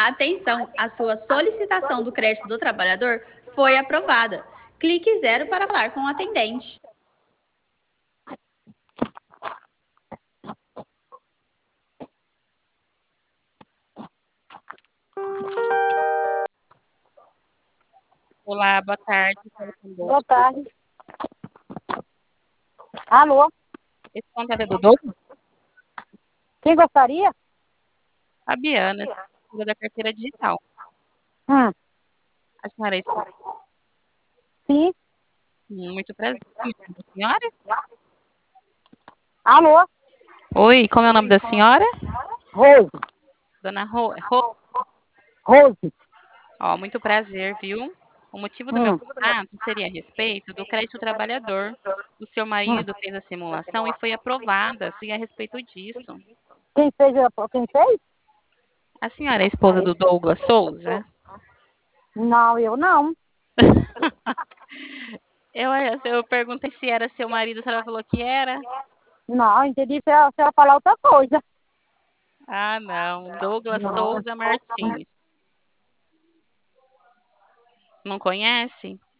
Atenção, a sua solicitação do crédito do trabalhador foi aprovada. Clique 0 para falar com o atendente. Olá, boa tarde. Boa tarde. Alô? Esse contato é do Douglas? Quem gostaria? Fabiana, da carteira digital. Hum, A senhora é esposa? sim. Muito prazer. Como é o nome da senhora? Alô? Oi, como é o nome da senhora? Rose. Dona Rose. Ó, muito prazer, viu? O motivo do meu Hum, contato seria a respeito do crédito trabalhador. O seu hum. marido fez a simulação e foi aprovada. Seria a respeito disso. Quem fez? Quem fez? A senhora é esposa do Douglas Souza? Não, eu não. Eu perguntei se era seu marido, a senhora falou que era. Não, entendi se ela falar outra coisa. Ah, não. Douglas Não. Souza Martins. Não conhece?